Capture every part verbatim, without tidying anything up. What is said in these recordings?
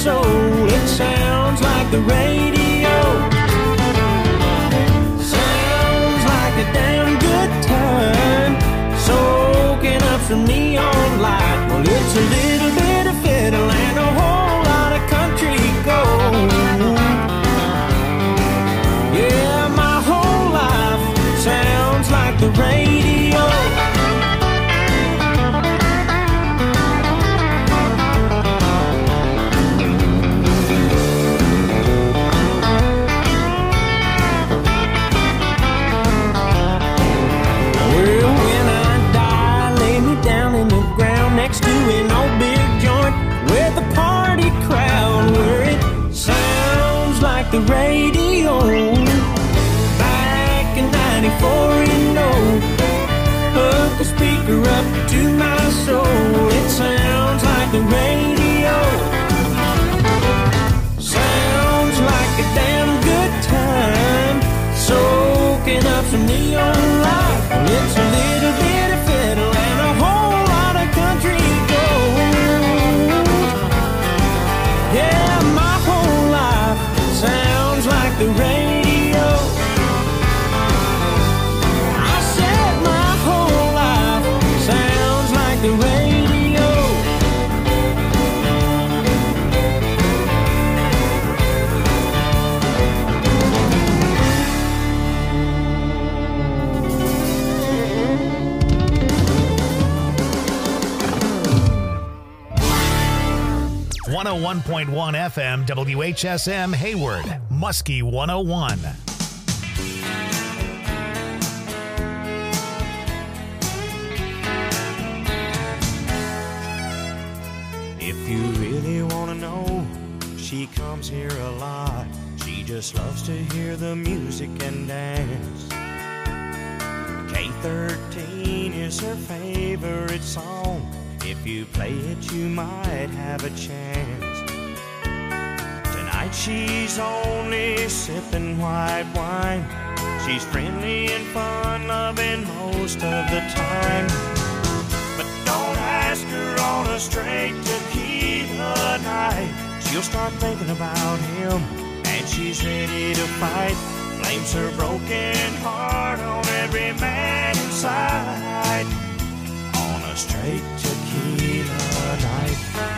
soul. It sounds like the radio. Sounds like a damn good time, soaking up some neon light. Well, it's a little bit of fiddle and a whole lot of country gold. Yeah, my whole life sounds like the radio. Next to an old big joint with a party crowd where it sounds like the radio. Back in ninety-four, you know, hook the speaker up to my soul. It sounds like the radio. Sounds like a damn good time, soaking up some neon light. It's a little bit of fiddle and a whole country gold. Yeah, my whole life sounds like the radio. I said my whole life sounds like the radio. one oh one point one F M, W H S M, Hayward, Muskie one oh one. If you really want to know, she comes here a lot. She just loves to hear the music and dance. K thirteen is her favorite song. If you play it, you might have a chance. Tonight she's only sipping white wine. She's friendly and fun-loving most of the time. But don't ask her on a straight tequila night. She'll start thinking about him, and she's ready to fight. Blames her broken heart on every man inside. On a straight tequila night.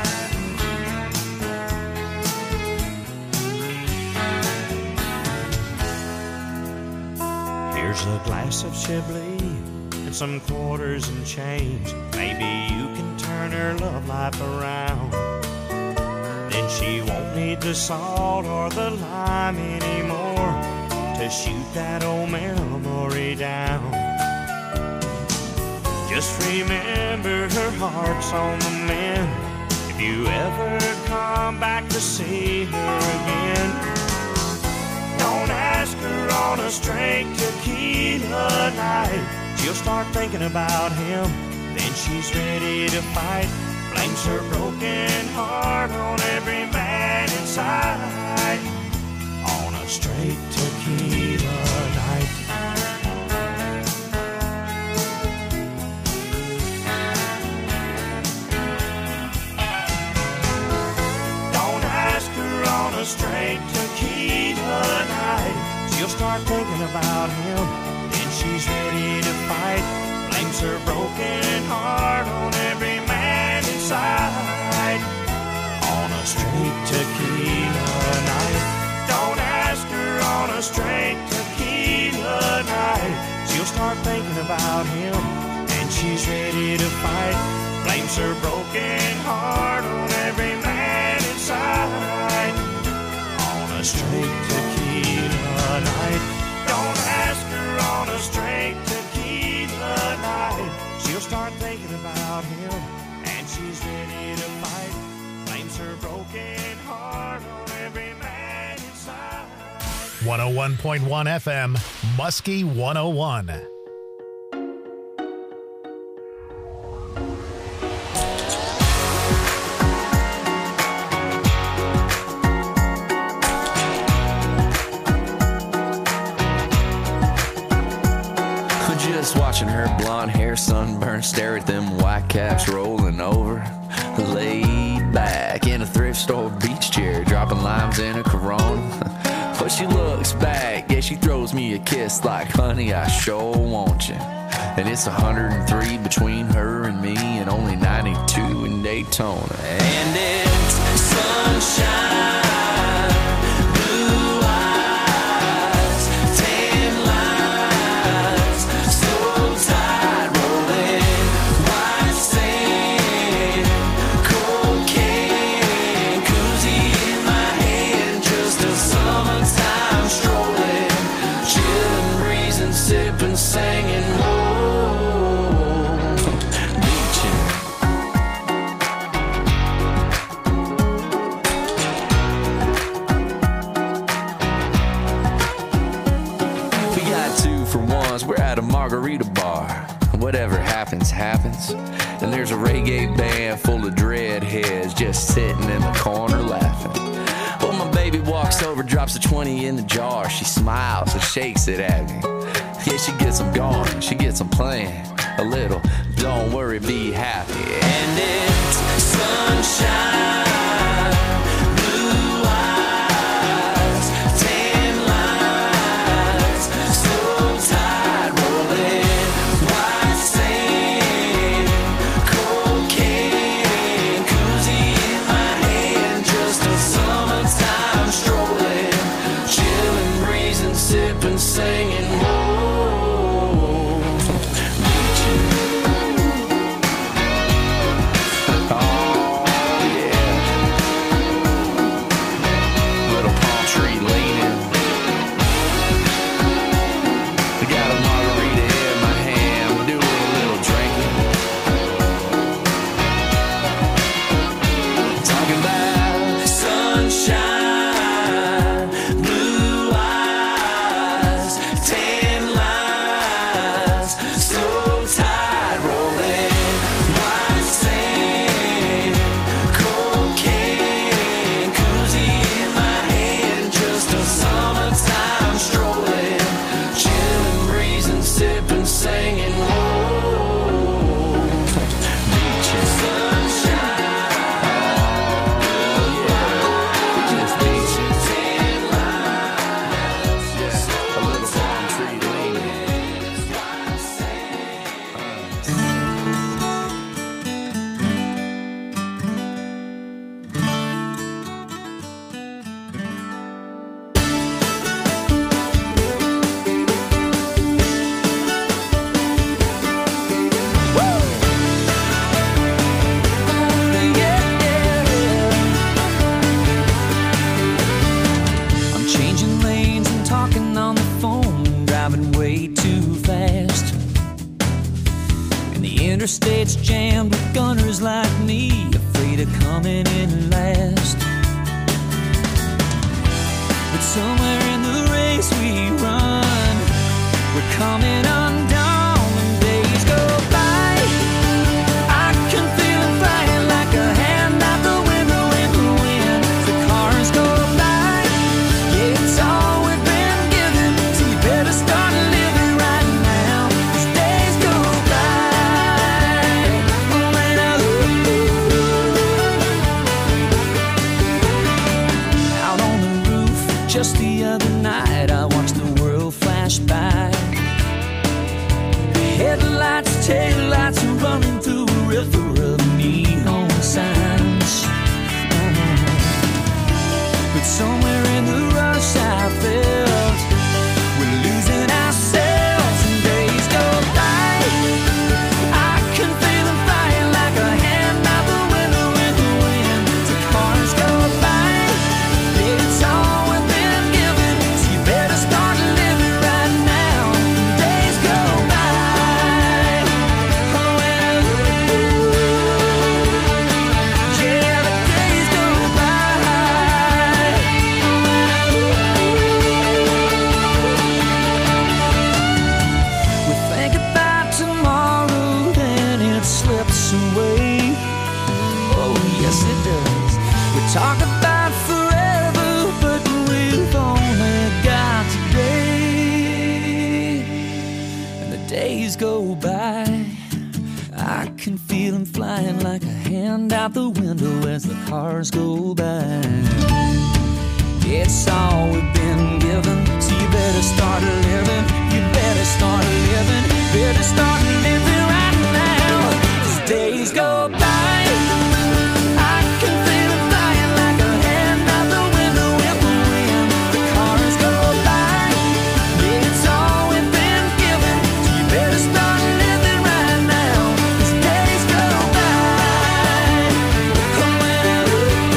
Here's a glass of Chablis and some quarters and change. Maybe you can turn her love life around. Then she won't need the salt or the lime anymore to shoot that old memory down. Just remember her heart's on the mend. If you ever come back to see her again, don't ask her on a straight tequila night. She'll start thinking about him, then she's ready to fight. Blames her broken heart on every man inside. On a straight tequila night. Straight tequila night. She'll start thinking about him, then she's ready to fight. Blames her broken heart on every man inside. On a straight tequila night. Don't ask her on a straight tequila night. She'll start thinking about him, and she's ready to fight. Blames her broken heart on every man inside. Straight tequila night. Don't ask her on a straight tequila night. She'll start thinking about him, and she's ready to fight. Blames her broken heart on every man inside. one oh one point one F M, Muskie one oh one. Watching her blonde hair sunburn, stare at them white caps rolling over. Laid back in a thrift store, beat beach chair, dropping limes in a Corona. But she looks back, yeah, she throws me a kiss like, honey, I sure want you. And it's one hundred three between her and me, and only ninety-two in Daytona. And it's sunshine. Singing, whoa, beaching. We got two for ones, we're at a margarita bar. Whatever happens, happens. And there's a reggae band full of dreadheads just sitting in the corner laughing. Well, my baby walks over, drops a twenty in the jar. She smiles and shakes it at me. Yeah, she gets them going, she gets them playing a little. Don't worry, be happy. And it's sunshine, blue eyes, tan lines, slow tide rolling, white sand, cocaine, koozie in my hand, just a summertime strolling, chilling, breezing, sipping, singing. Interstate's jammed with gunners like me, afraid of coming in last. But somewhere in the race we run, we're coming undone when days go by. I can feel it flying like a hand out the window in the wind. The cars go by, yeah, it's all we've been given, so you better start living right now, 'cause days go by. Just the other night I watched the world flash by. Headlights, taillights are running through a river of neon signs. Oh. But somewhere in the rush I felt we're losing ourselves and days go by. I can feel them flying like a hand out the window in the wind. The cars go by, it's all start living right now. Days go by. Oh, well, yeah, the days go by. We think about tomorrow and it slips away. Oh, yes, it does. We talk about forever, but we've only got today, and the days go by. I can feel him flying like a hand out the window as the cars go by. It's all we've been given, so you better start living. You better start living. Better start living right now. As days go by, I can feel him flying like a hand out the window with the wind. The cars go by. It's all we've been given, so you better start living right now. As days go by. Oh, well,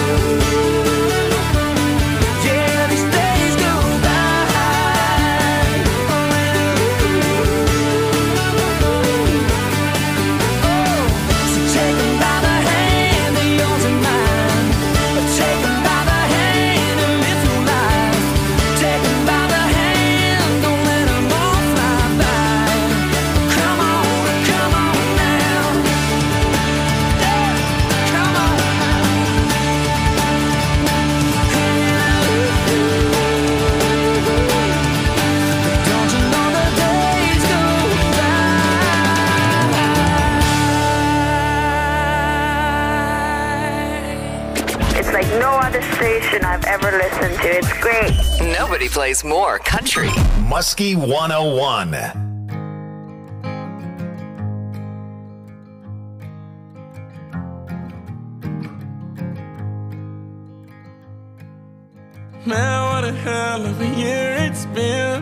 yeah, these days go by. Oh, well, so take 'em by the hand, they're yours and mine. Take 'em by the hand and live your life. Take 'em by the hand, don't let 'em all fly by. Come on, come on now. Yeah, come on now. Don't you know the days go by? It's like no other station I've ever listened to. It's great. Nobody plays more country. Muskie one oh one. Man, what a hell of a year it's been.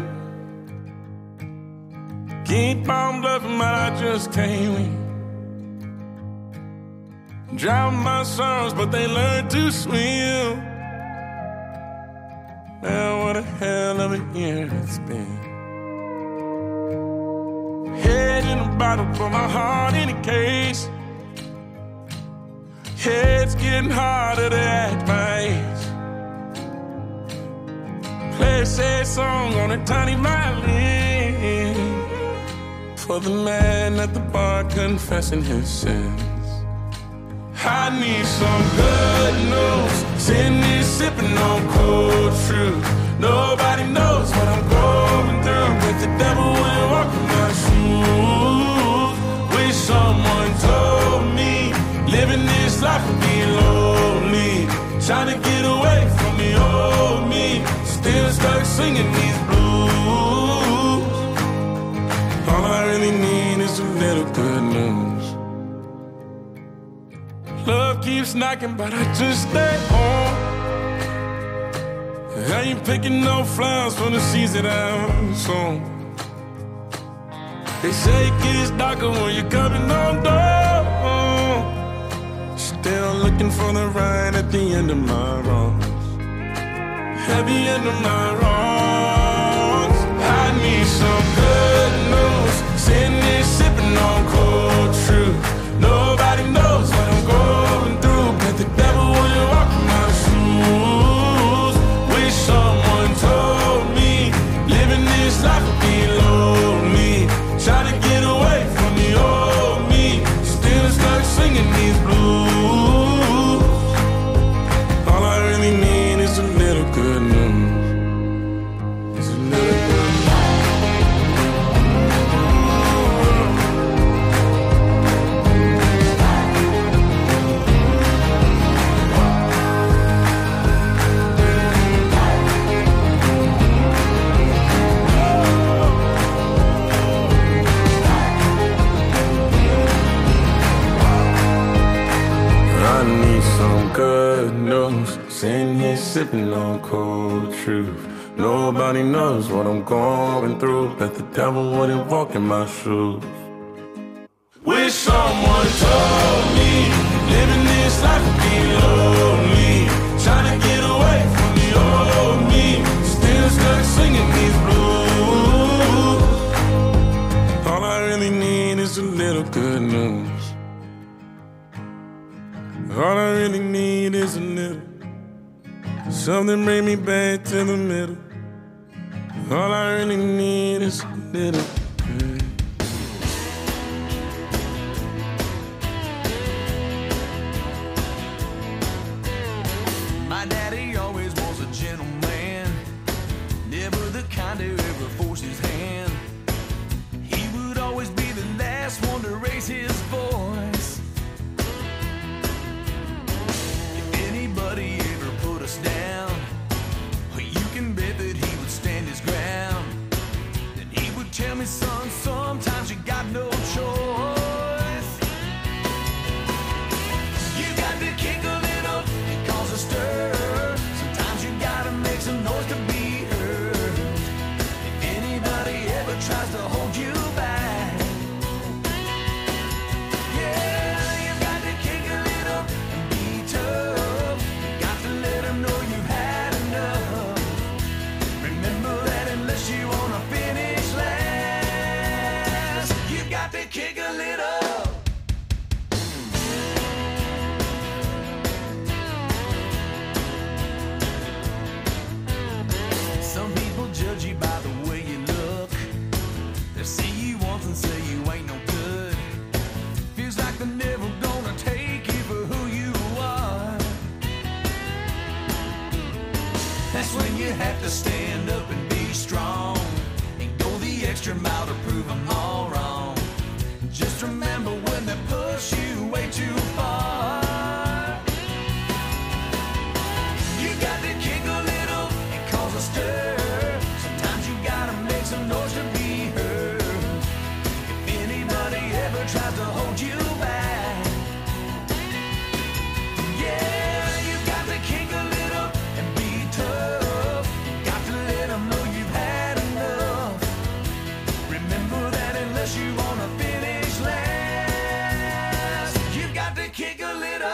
Keep on bluffing, but I just can't win. Drown my sorrows, but they learn to swim. Man, what a hell of a year it's been. Head in a bottle, put my heart in a case. Yeah, it's getting harder to act my age. Play a sad song on a tiny violin for the man at the bar confessing his sins. I need some good news. Sitting here sipping on cold truth. Nobody knows what I'm going through, but the devil will walk in my shoes. Wish someone told me living this life would be lonely. Trying to get away from the old me. Still stuck singing these blues. All I really need is a little good news. Love keeps knocking, but I just stay home. I ain't picking no flowers for the seeds that I'm sown. They say it gets darker when you're coming on down. Still looking for the right at the end of my wrongs. At the end of my wrongs, I need some good news. Sitting here sipping on cold truth. Nobody knows what I'm going through, but the devil will walk in my shoes. Wish someone told me living this life would be lonely. Try to get away from the old me. Still stuck singing these blues. All I really need is a little good news. It's a little good news. I need some good news. Sitting here sipping on cold truth. Nobody knows what I'm going through, but the devil wouldn't walk in my shoes. Wish someone told me living this life would be lonely. Trying to get away from the old me. Still stuck singing these blues. All I really need is a little good news. All I really need is a little. Something bring me back to the middle. All I really need is a little. My daddy always was a gentleman, never the kind to ever force his hand. He would always be the last one to raise his voice. That's when you have to stand up and be strong and go the extra mile to prove them all wrong. Just remember when they push you way too far, you got to kick a little and cause a stir. Sometimes you gotta make some noise to be heard. If anybody ever tries to hold you back, yeah, you got to kick a little and be tough. Got to let them know you've had enough. Remember that unless you wanna finish last, you've got to kick a little.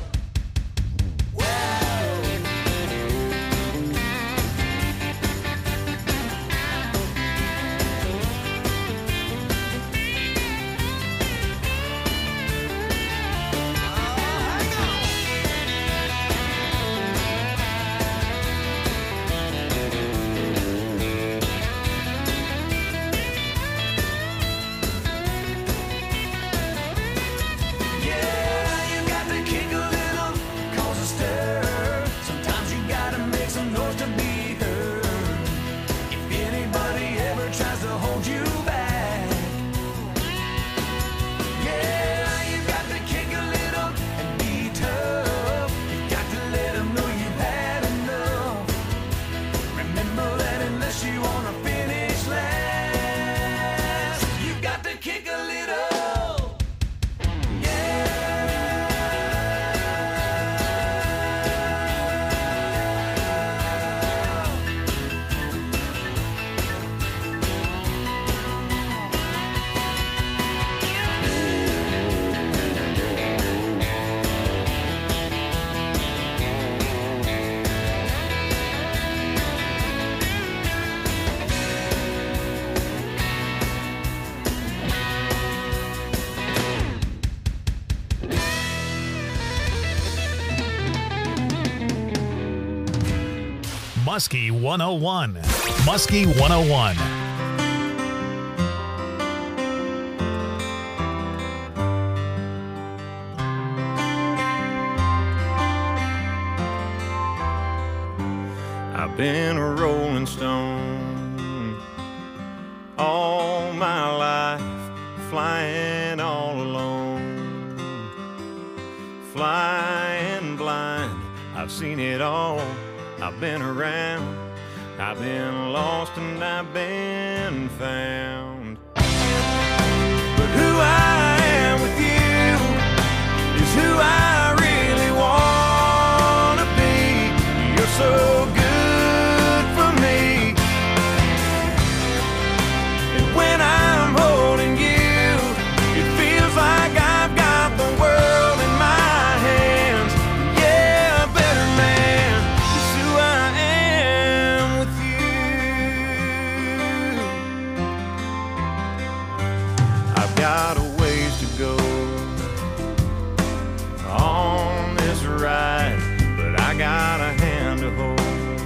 Muskie one oh one. Muskie one oh one. I've been a rolling stone all my life, flying all alone, flying blind. I've seen it all. I've been around, I've been lost and I've been found. But who I am with you is who I really want to be. You're so good for me, and when I'm holding you, it feels like I've got the world in my hands. Yeah, better man, got a ways to go on this ride, but I got a hand to hold.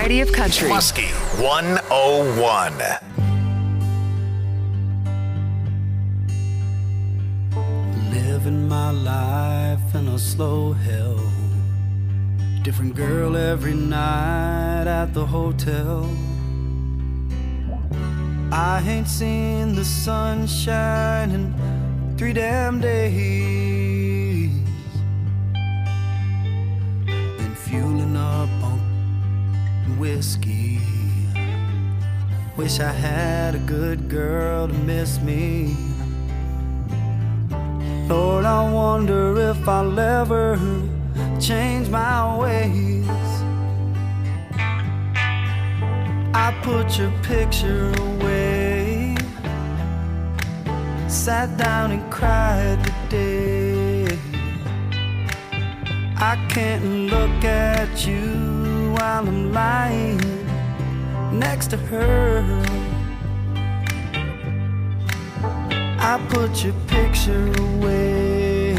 variety of country. Muskie one oh one. Living my life in a slow hell. Different girl every night at the hotel. I ain't seen the sunshine in three damn days. Been fueling up on whiskey. Wish I had a good girl to miss me. Lord, I wonder if I'll ever change my ways. I put your picture away, sat down and cried today. I can't look at you while I'm lying next to her. I put your picture away,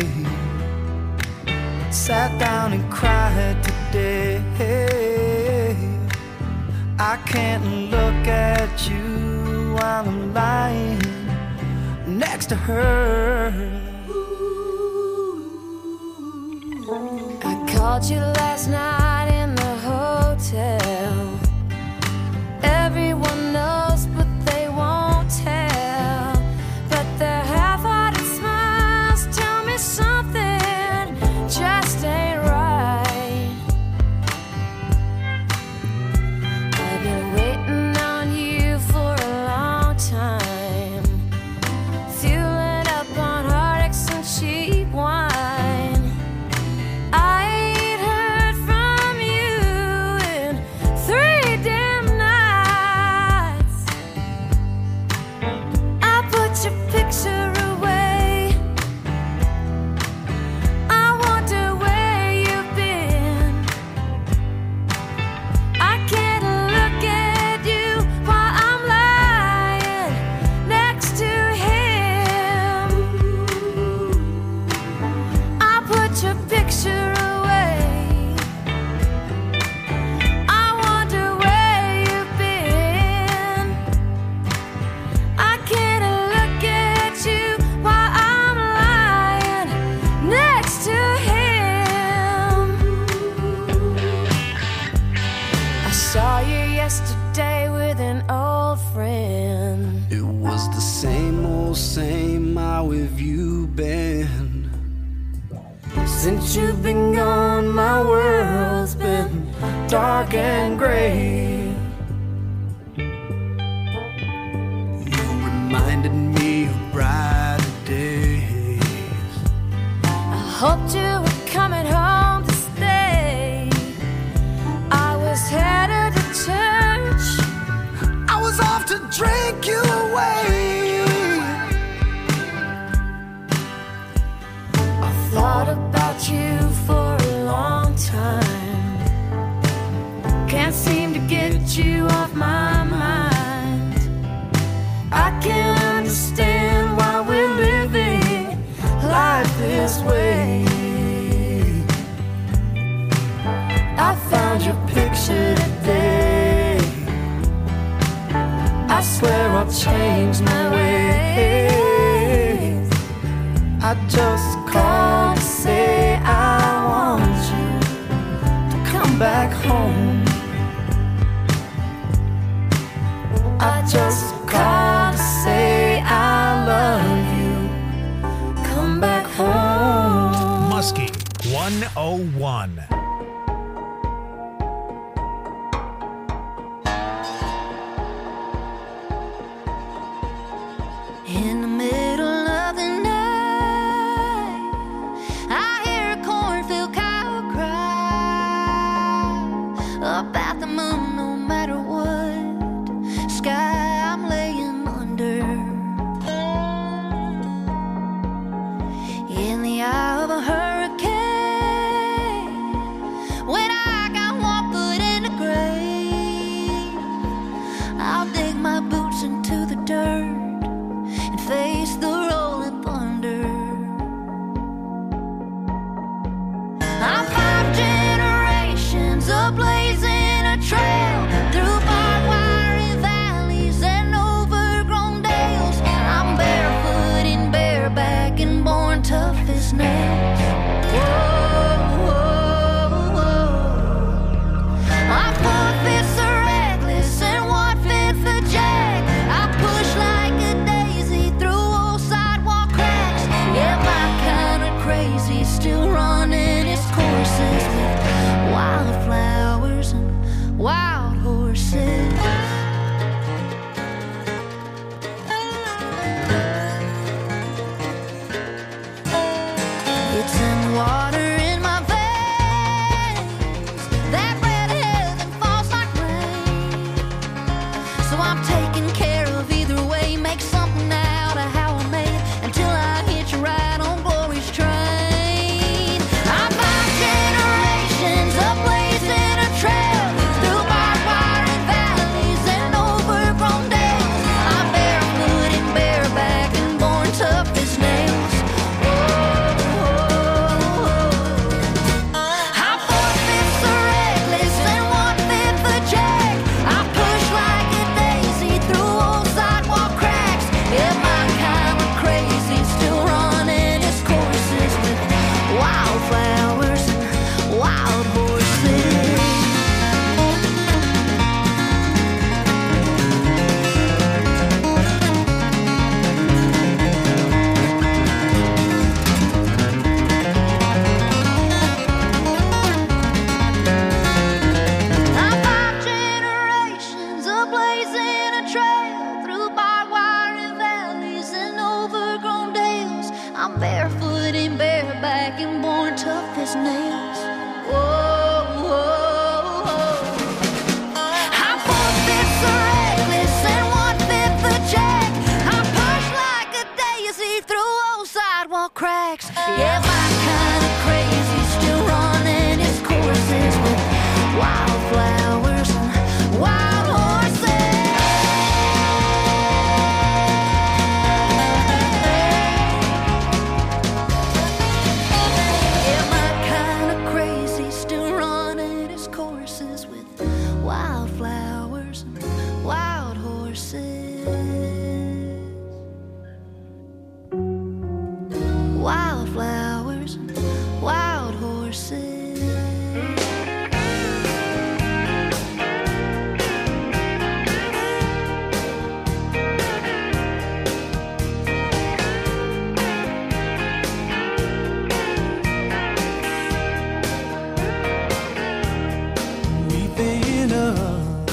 sat down and cried today. I can't look at you while I'm lying next to her. I called you last night in the hotel. Everyone knows but they won't tell. But their half-hearted smiles tell me something just ain't right. I've been waiting on you for a long time, fueling up on heartaches and cheap wine. I ain't heard from you in three damn nights. I put your picture away. I wonder where you've been. I can't look at you while I'm lying next to him. I put your picture away. I wonder where you've been. I can't look at you while I'm lying next to him. I saw you yesterday with an old friend. It was the same old same. How have you been? Since you've been gone, my world's been dark and gray. You reminded me of brighter days. I hoped you were coming home to stay. I was headed to church. I was off to drink you away. I thought about you for a long time. Can't seem to get you off my mind. I can't understand why we're living life this way. I found your picture today. I swear I'll change my ways. I just called to say I want you to come back home. I just called to say I love you. Come back home. Muskie one oh one. In the middle of the night, I hear a cornfield cow cry about the moon. No matter what sky I'm laying under, in the eye of a hurricane, when I got one foot in the grave, I'll dig my boots into the dirt and face barefoot and bareback and born tough as nails. Whoa, whoa, whoa. I'm four-fifths a reckless and one-fifth a jack. I push like a daisy through old sidewalk cracks. Yeah, my kind of crazy still running its courses with wildflowers and wild horses. Yeah, my kind of crazy still running its courses with wildflowers and wild horses. Wildflowers and wild horses. We've been up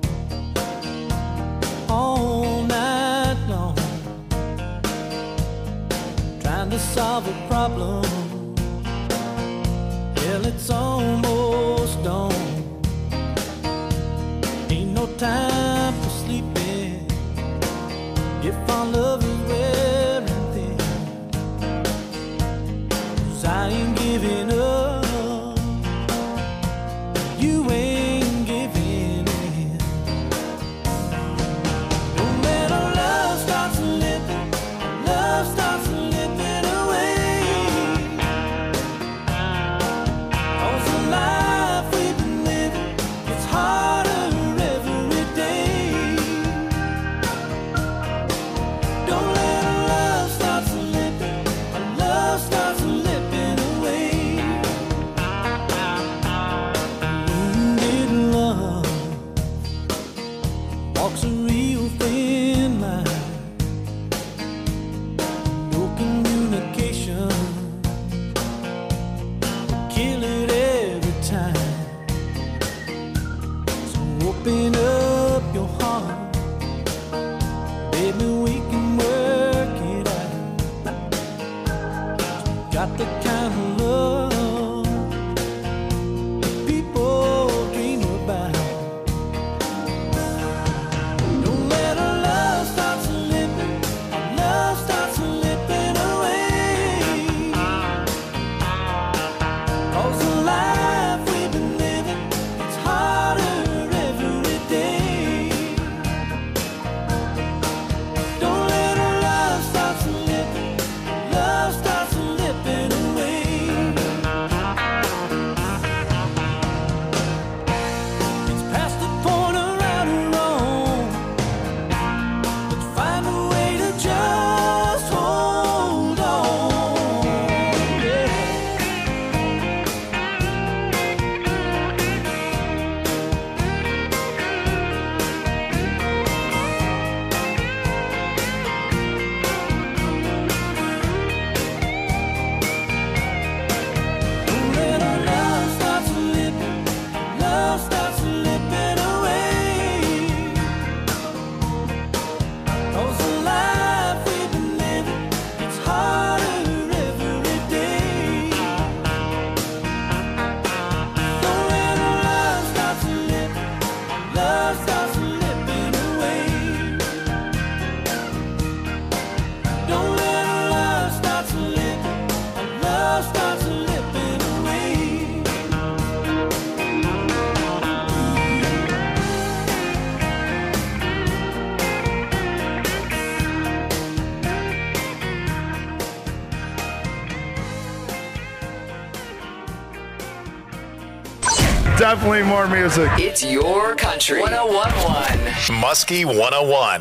all night long trying to solve a problem. Hell, it's almost dawn. Ain't no time for sleeping if our love is wearing thin. 'Cause I ain't giving up. You ain't giving in. Don't let our love start slipping. Our love starts slipping away. 'Cause the life we've been living, it's harder every day. Don't let our love start slipping. Our love starts slipping away. Wounded love walks a real thin line. No communication, kill it every time. So open up your heart, baby, we can work it out. Got the kind of love people dream about. Don't let our love start slipping. Our love starts slipping away. 'Cause the life we've been living, it's harder every day. Don't let our love start slipping. Love starts slipping away. It's past the point of right or wrong. Let's find a way to just hold on. Yeah. Don't let our love start slipping. Love starts slipping away. 'Cause the life we've been living, it's harder every day. Don't let our love start slipping. Love starts slipping away. Don't let our love start slipping. Love starts slipping away. Definitely more music. It's your country. one oh one point one. Muskie one oh one.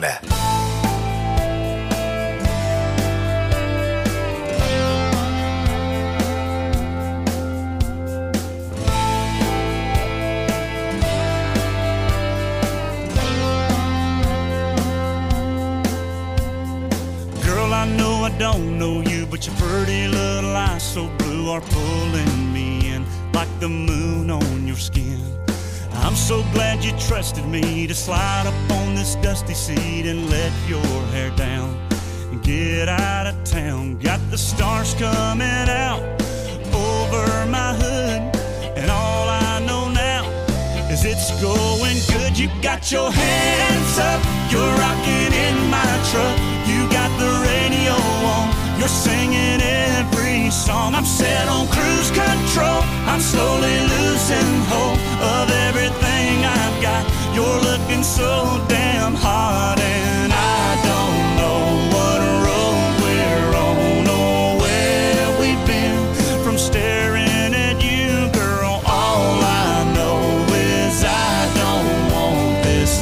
Girl, I know I don't know you, but your pretty little eyes so blue are pulling me in like the moon on your skin. I'm so glad you trusted me to slide up on this dusty seat and let your hair down and get out of town. Got the stars coming out over my hood, and all I know now is it's going good. You got your hands up, you're rocking in my truck. You got the radio on, you're singing every song. I'm set on cruise control, I'm slowly losing hope of everything I've got. You're looking so damn hot, and I don't know what road we're on or where we've been. From staring at you, girl, all I know is I don't want this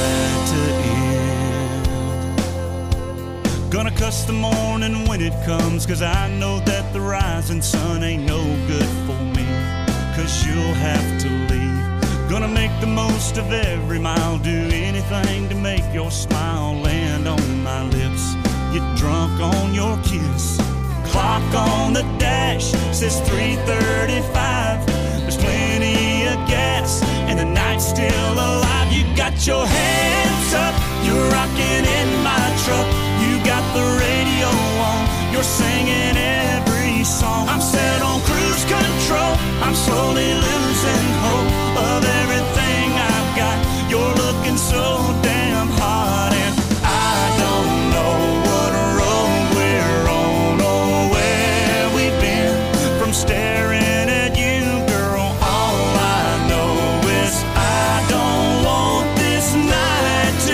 night to end. Gonna cuss the morning when it comes, 'cause I know that the rising sun ain't no good for me, 'cause you'll have to leave. Gonna make the most of every mile, do anything to make your smile land on my lips. Get drunk on your kiss. Clock on the dash says three thirty-five. There's plenty of gas and the night's still alive. You got your hands up, you're rocking in my truck. You got the radio on, you're singing every song. I'm set on cruise control, I'm slowly losing hope of everything I've got. You're looking so damn hot, and I don't know what road we're on or where we've been. From staring at you, girl, all I know is I don't want this night to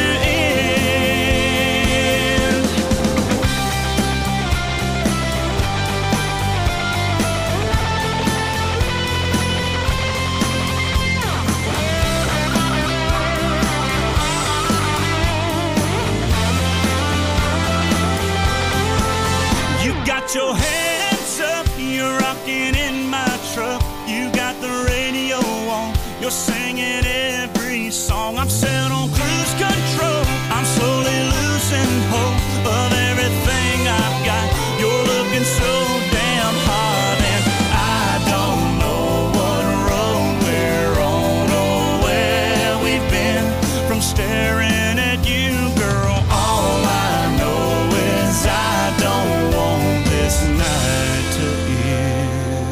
end. You got your hands up, you're rocking in my truck. You got the radio on, you're singing every song. I'm set on cruise control, I'm slowly losing hope of everything I've got. You're looking so damn hot, and I don't know what road we're on or where we've been. From staring at you, girl, all I know is I don't want this night to end.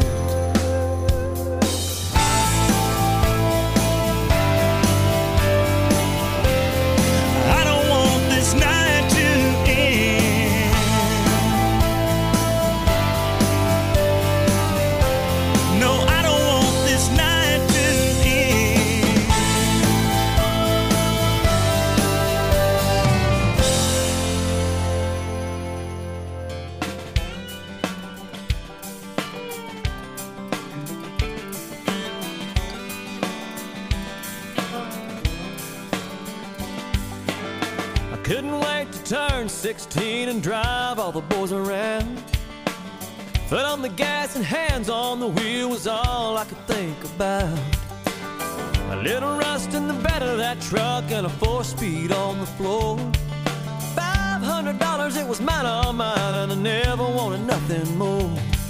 I don't want this night to end. No, I don't want this night to end. I couldn't wait to turn sixteen and drive all the boys around. Foot on the gas and hands on the wheel was all I could think about. A little rust in the bed of that truck and a four-speed on the floor. Five hundred dollars, it was mine, all mine, and I never wanted nothing more.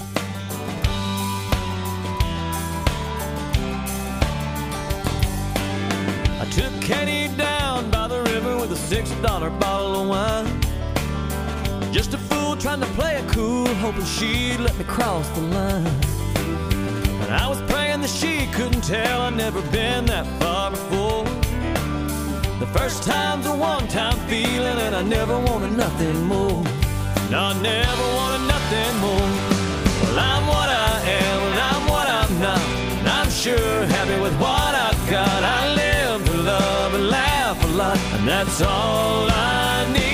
I took Katie down by the river with a six dollar bottle of wine. Just a fool trying to play it cool, hoping she'd let me cross the line. And I was praying that she couldn't tell I'd never been that far before. The first time's a one-time feeling, and I never wanted nothing more. No, I never wanted nothing more. Well, I'm what I am, and I'm what I'm not, and I'm sure happy with what I've got. I live to love and laugh a lot, and that's all I need.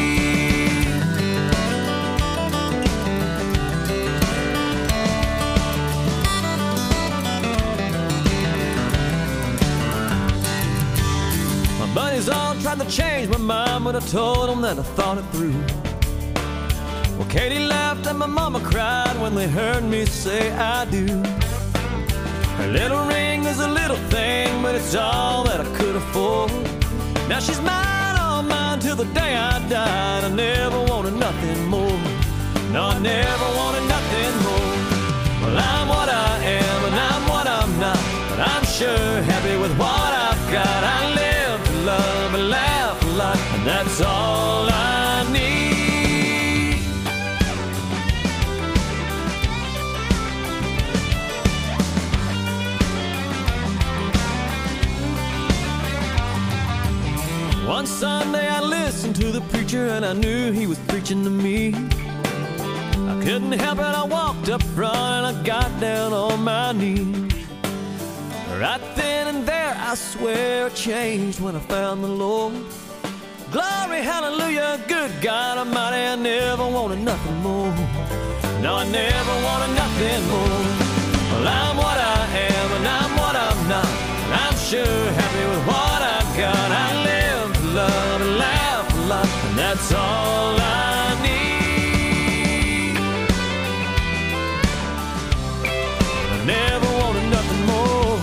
My buddies all tried to change my mind, but I told them that I thought it through. Well, Katie laughed and my mama cried when they heard me say I do. Her little ring is a little thing, but it's all that I could afford. Now she's mine, all mine, till the day I died. I never wanted nothing more. No, I never wanted nothing more. Well, I'm what I am, and I'm what I'm not, but I'm sure happy with what I've got. I live to love and laugh a lot, and that's all I need. preacher and I knew he was preaching to me. I couldn't help it, I walked up front and I got down on my knees. Right then and there, I swear I changed when I found the Lord. Glory, hallelujah, good God Almighty, I never wanted nothing more. No, I never wanted nothing more. Well, I'm what I am and I'm what I'm not. I'm sure happy with what I've got. I live to love and laugh a lot, and that's all I need. I never wanted nothing more,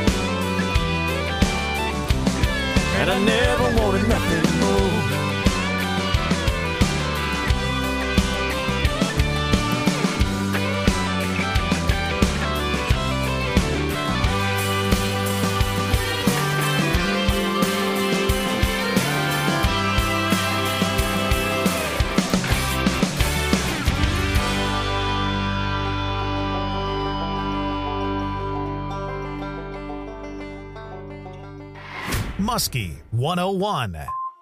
and I never wanted nothing more. Muskie one oh one.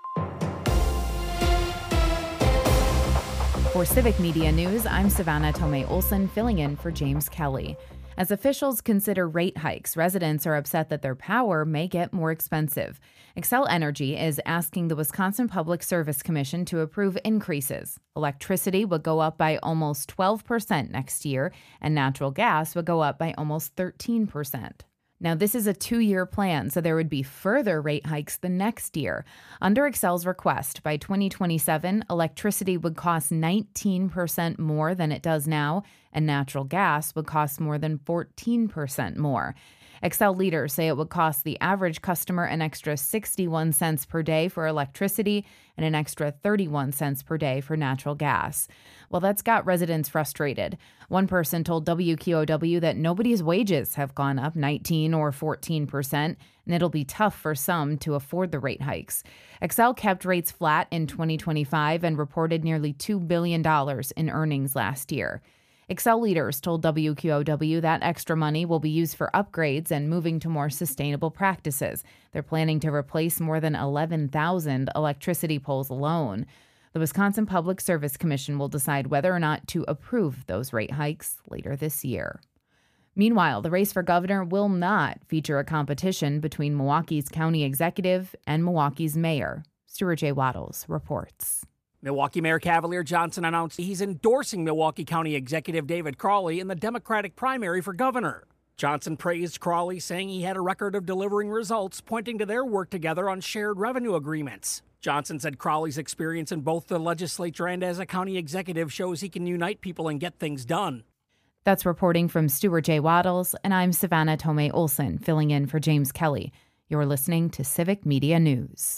For Civic Media News, I'm Savannah Tomei Olson, filling in for James Kelly. As officials consider rate hikes, residents are upset that their power may get more expensive. Xcel Energy is asking the Wisconsin Public Service Commission to approve increases. Electricity would go up by almost twelve percent next year, and natural gas would go up by almost thirteen percent. Now, this is a two-year plan, so there would be further rate hikes the next year. Under Xcel's request, by twenty twenty-seven, electricity would cost nineteen percent more than it does now, and natural gas would cost more than fourteen percent more. Xcel leaders say it would cost the average customer an extra sixty-one cents per day for electricity and an extra thirty-one cents per day for natural gas. Well, that's got residents frustrated. One person told W Q O W that nobody's wages have gone up nineteen or fourteen percent, and it'll be tough for some to afford the rate hikes. Xcel kept rates flat in twenty twenty-five and reported nearly two billion dollars in earnings last year. Xcel leaders told W Q O W that extra money will be used for upgrades and moving to more sustainable practices. They're planning to replace more than eleven thousand electricity poles alone. The Wisconsin Public Service Commission will decide whether or not to approve those rate hikes later this year. Meanwhile, the race for governor will not feature a competition between Milwaukee's county executive and Milwaukee's mayor. Stuart J. Waddles reports. Milwaukee Mayor Cavalier Johnson announced he's endorsing Milwaukee County Executive David Crowley in the Democratic primary for governor. Johnson praised Crowley, saying he had a record of delivering results, pointing to their work together on shared revenue agreements. Johnson said Crowley's experience in both the legislature and as a county executive shows he can unite people and get things done. That's reporting from Stuart J. Waddles, and I'm Savannah Tomei Olson, filling in for James Kelly. You're listening to Civic Media News.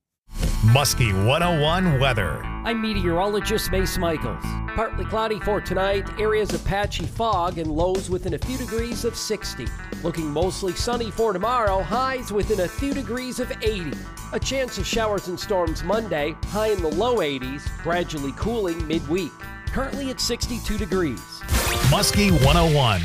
Muskie one oh one weather. I'm meteorologist Mace Michaels. Partly cloudy for tonight, areas of patchy fog and lows within a few degrees of sixty. Looking mostly sunny for tomorrow, highs within a few degrees of eighty. A chance of showers and storms Monday, high in the low eighties, gradually cooling midweek. Currently at sixty-two degrees. Muskie one oh one.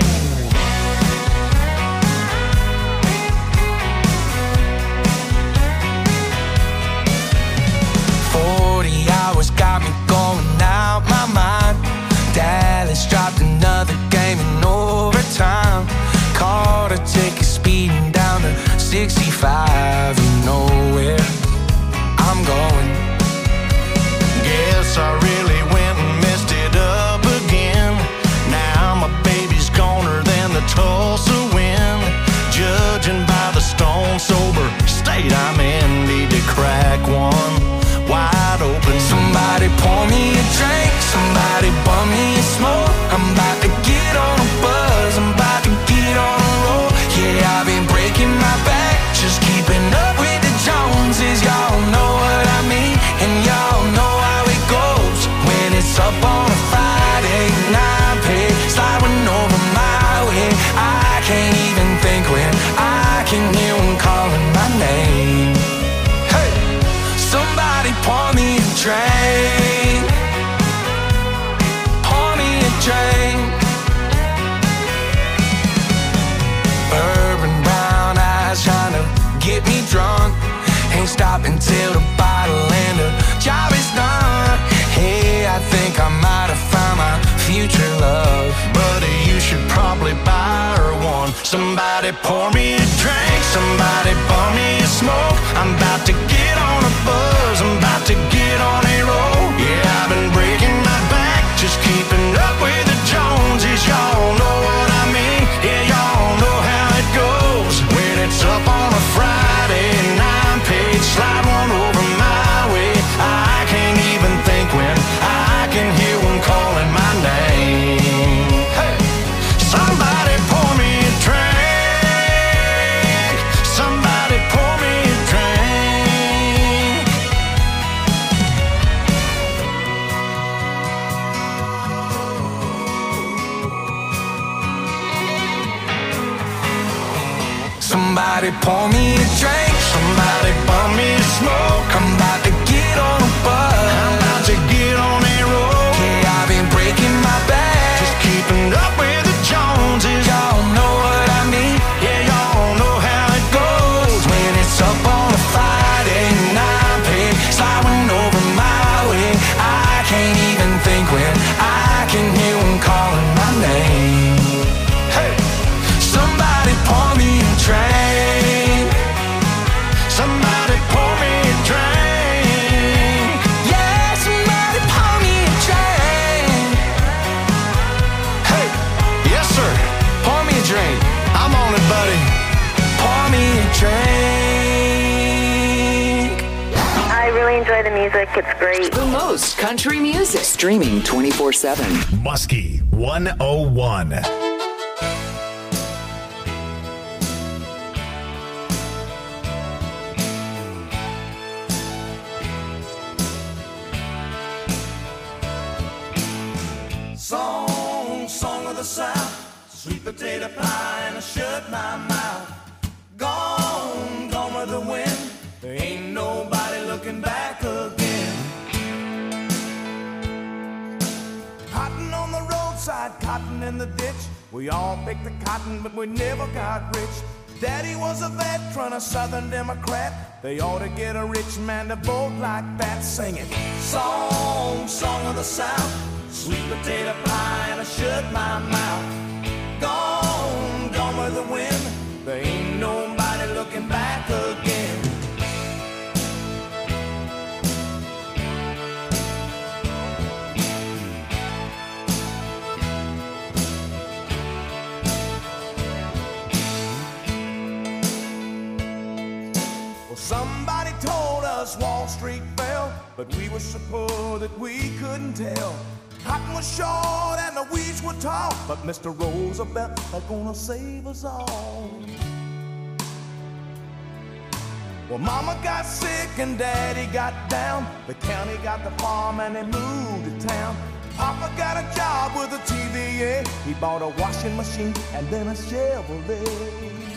forty hours got me going out my mind. Dallas dropped another game in overtime. Caught a ticket speeding down to sixty-five. You know where I'm going. Guess I really went and messed it up again. Now my baby's goner than the Tulsa wind. Judging by the stone sober state I'm in, need to crack one wide open. Somebody pour me a drink, somebody bum me a smoke. I'm about to get on a buzz, I'm about to get on a roll. Yeah, I've been breaking my back, just keeping up with the Joneses. Y'all know what I mean, and y'all know how it goes. When it's up on a Friday night, pay sliding over my way. I can't even think when I can hear them calling my name. Somebody pour me a drink, pour me a drink. Bourbon brown eyes trying to get me drunk. Ain't stopping till the bottle and the job is done. Hey, I think I might have found my future love. Buddy, you should probably buy her one. Somebody pour me a drink, somebody bum me a smoke. I'm about to get on a buzz, I'm about to get on a roll. Yeah, I've been breaking my back, just keeping up with the Joneses. Y'all know what I mean, yeah, y'all know how it goes. When it's up on a Friday and I'm paid, slide one over my way. I can't even think when I can hear one calling my name. Hey, somebody pour me a drink, somebody pour me a drink. Somebody pour me a drink, somebody bum me a smoke. I'm about to get on a bus, I'm about to get on a roll. Yeah, I've been breaking my back, just keeping up with the Joneses. Y'all know what I mean, yeah, y'all know how it goes. When it's up on a Friday and I'm paid, sliding over my way. I can't even think when I can hear one calling my name. Hey, somebody pour me a drink, somebody pour me a drink. Yeah, somebody pour me a drink. Hey, yes sir, pour me a drink. I'm on it, buddy. Pour me a drink. I really enjoy the music. It's great. The most country music. Streaming twenty-four seven. Muskie one oh one. Song, song of the South, sweet potato pie, and I shut my mouth. Gone, gone with the wind. There ain't nobody looking back again. Cotton on the roadside, cotton in the ditch. We all picked the cotton, but we never got rich. Daddy was a veteran, a Southern Democrat. They ought to get a rich man to vote like that, singing song, song of the South, sweet potato pie, and I shut my mouth. Gone, gone with the wind. There ain't nobody looking back again. Well, somebody told us Wall Street fell, but we were so poor that we couldn't tell. Cotton was short and the weeds were tall, but Mister Roosevelt is gonna save us all. Well, Mama got sick and Daddy got down. The county got the farm and they moved to town. Papa got a job with a T V A. He bought a washing machine and then a Chevrolet.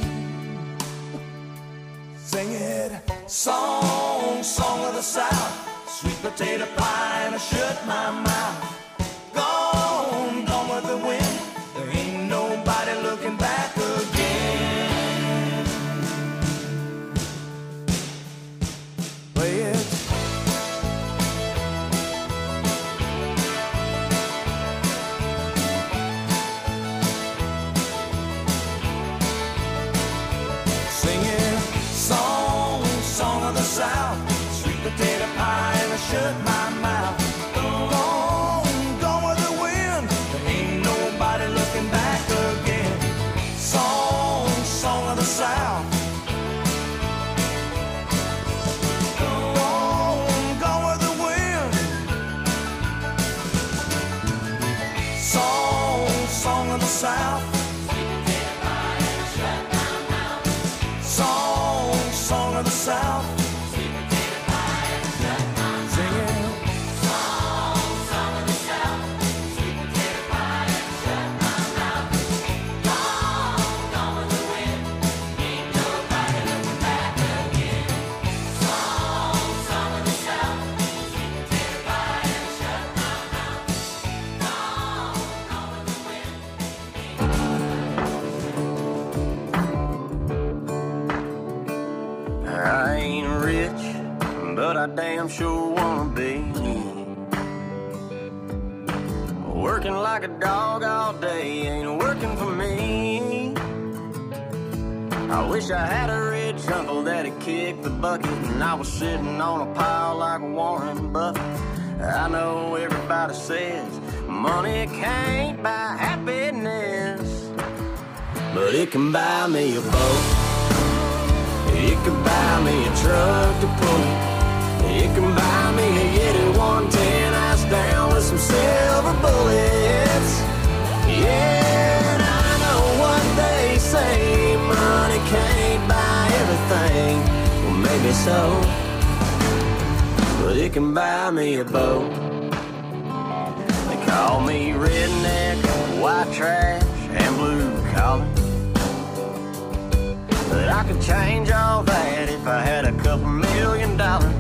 Sing it, song, song of the South, sweet potato pie, and I shut my mouth. Gone, gone with the wind. There ain't nobody looking back again. Play it. Sing it, song, song of the South, sweet potato pie, and I shut my mouth. South. Gone, gone with the wind. Song, song of the South. Song, song of the South. I damn sure wanna be. Working like a dog all day ain't working for me. I wish I had a rich uncle that'd kick the bucket and I was sitting on a pile like Warren Buffett. I know everybody says money can't buy happiness, but it can buy me a boat. It can buy me a truck to pull it. It can buy me a Yeti one ten ice down with some silver bullets. Yeah, and I know what they say, money can't buy everything. Well, maybe so, but it can buy me a boat. They call me redneck, white trash, and blue collar, but I could change all that if I had a couple million dollars.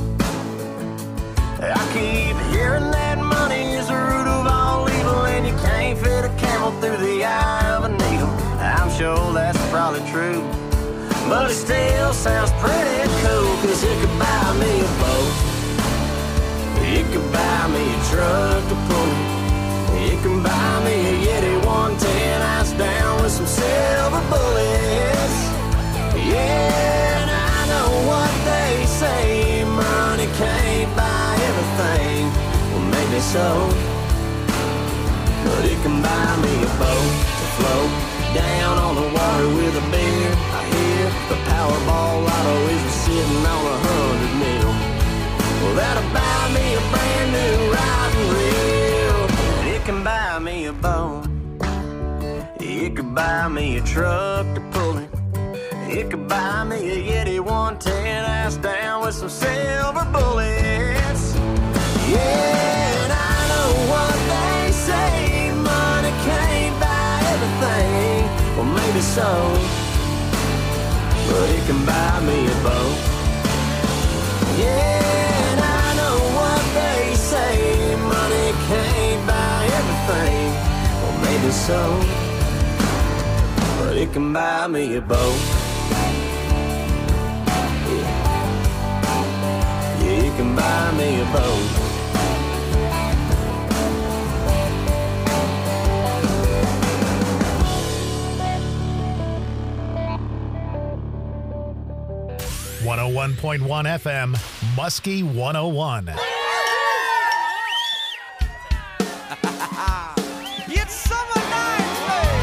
I keep hearing that money is the root of all evil, and you can't fit a camel through the eye of a needle. I'm sure that's probably true, but it still sounds pretty cool, cause it could buy me a boat. It could buy me a truck to pull it. It can buy me a Yeti one ten ice down with some silver bullets. Yeah, and I know what they say, money can't buy everything. Well, maybe so, but it can buy me a boat to float down on the water with a beer. I hear the Powerball lotto is sitting on a hundred mil. Well, that'll buy me a brand new riding reel. And it can buy me a boat. It could buy me a truck to pull it. It could buy me a Yeti one ten ice down with some silver bullets. Yeah, and I know what they say, money can't buy everything. Well, maybe so, but it can buy me a boat. Yeah, and I know what they say, money can't buy everything. Well, maybe so, but it can buy me a boat. You can buy me a boat. one oh one point one F M, Muskie one oh one. It's summer night, baby.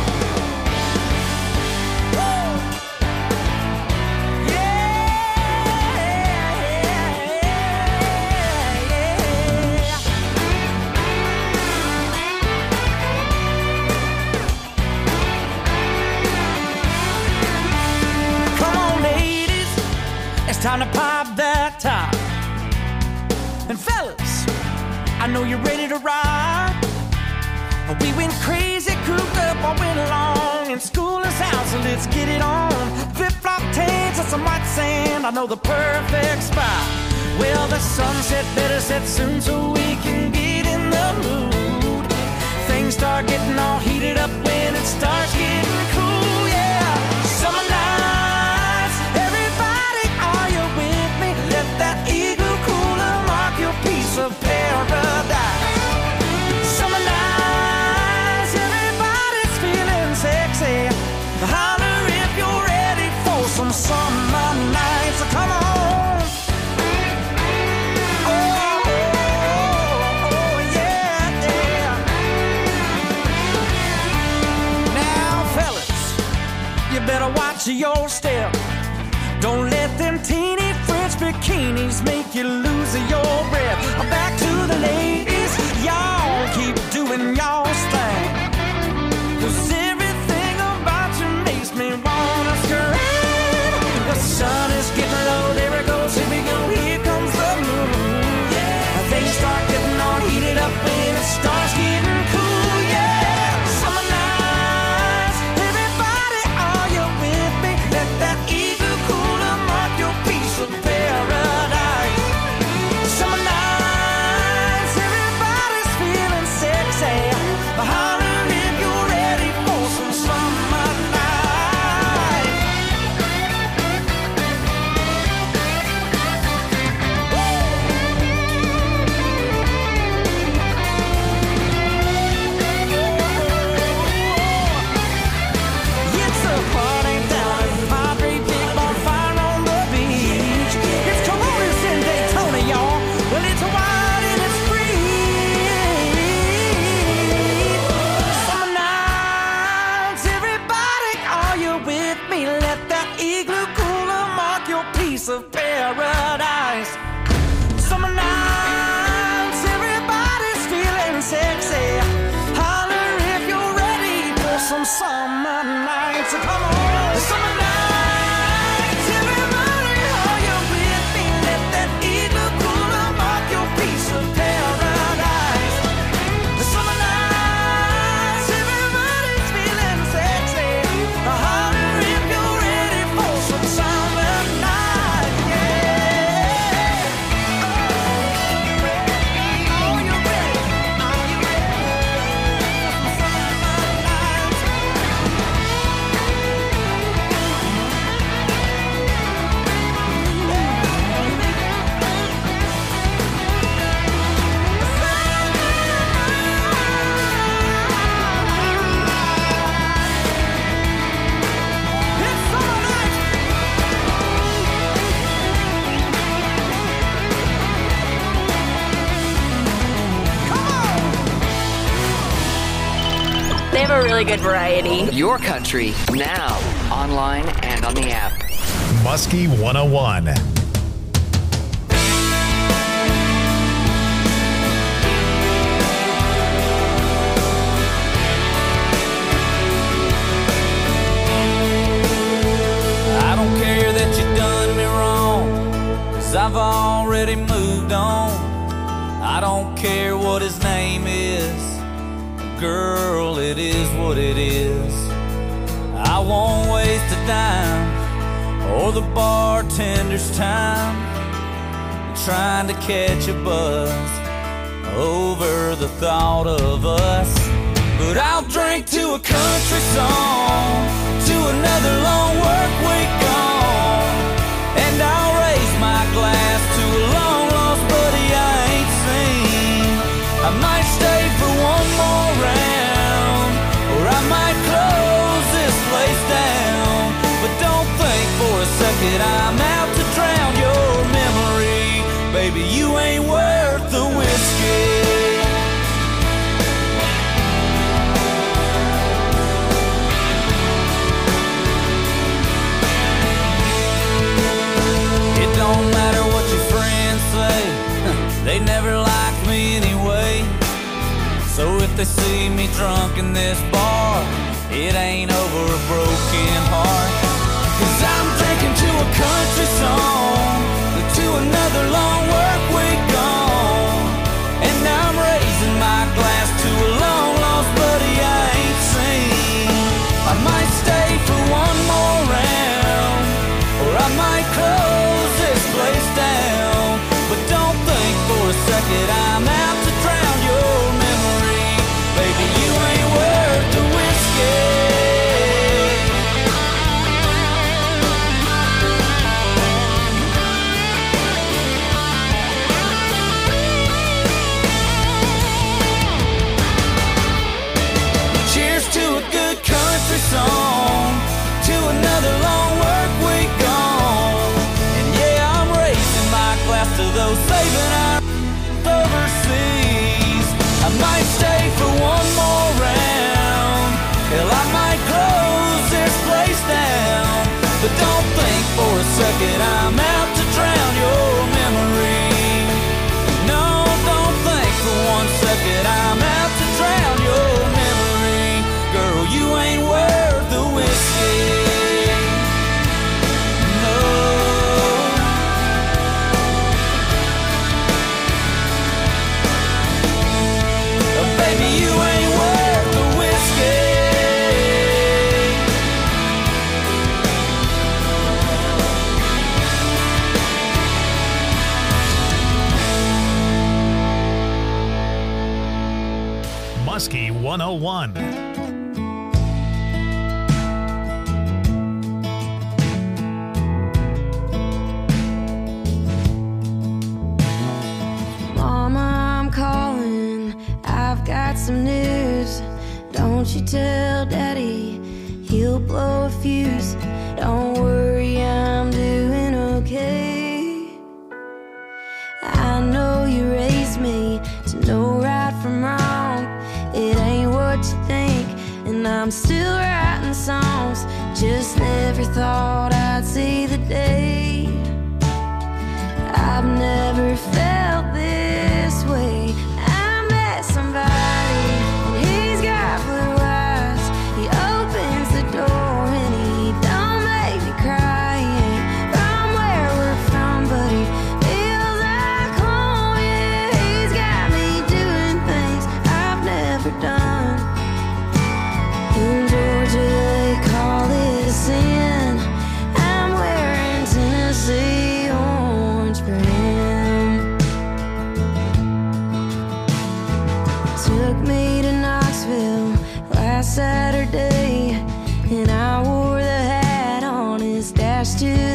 Time to pop that top. And fellas, I know you're ready to ride. We went crazy, cooped up all winter long, and school is out, so let's get it on. Flip-flop tanks and some white sand, I know the perfect spot. Well, the sunset better set soon so we can get in the mood. Things start getting all heated up when it starts getting cool, yeah. Summer nights, everybody, are you with me? Let that eagle cooler mark your piece of paradise. Summer nights, everybody's feeling sexy. Holler if you're ready for some summer nights. So come on. Better watch your step. Don't let them teeny French bikinis make you lose your breath. Back to the ladies, y'all keep doing y'all's thing. 'Cause everything about you makes me wanna scream. The sun is getting low, there it goes, here we go, here comes the moon. Yeah. Things start getting all heated up when it starts getting cool, yeah. Summer nights, everybody, are you with me? Let that have a really good variety. Your country, now, online and on the app. Muskie one oh one. I don't care that you done me wrong, 'cause I've already moved on. I don't care what his name is, girl, it is what it is. I won't waste a dime or the bartender's time trying to catch a buzz over the thought of us. But I'll drink to a country song, to another long work week gone, and I'll raise my glass to a long lost buddy I ain't seen. I might stay for one more round, or I might close this place down. But don't think for a second I'm out to drown your memory. Baby, you ain't worth the whiskey. It don't matter what your friends say, they never liked me anyway. So if they see me drunk in this bar, it ain't over a broken heart. 'Cause I'm drinking to a country song, to another long work week gone, and I'm raising my glass to a long lost buddy I ain't seen. I might stay for one more round, or I might close this place down. But don't think for a second I'm out to drown your memory. Baby, you ain't worth the whiskey. Cheers to a good country song, to another long work week gone. And yeah, I'm raising my glass to those saving our overseas. I might stay for one more round, hell, I might close this place down. But don't think for a second I'm out to drown your memory. No, don't think for one second I'm out to drown your memory. Girl, you ain't worth the whiskey. No. Baby, you ain't worth the whiskey. Muskie one oh one. Mama, I'm calling. I've got some news. Don't you tell Daddy, he'll blow a fuse. Don't worry, I'm doing okay. I know you raised me to know right from wrong. It ain't what you think, and I'm still writing songs. Just never thought I'd see the day. I've never felt this way. I met somebody, and he's got blue eyes. He opens the door and he don't make me cry. He ain't from where we're from, but he feels like home. Yeah, he's got me doing things I've never done. In Georgia they call it a sin. I'm wearing Tennessee orange for him. Took me to Knoxville last Saturday, and I wore the hat on his dash to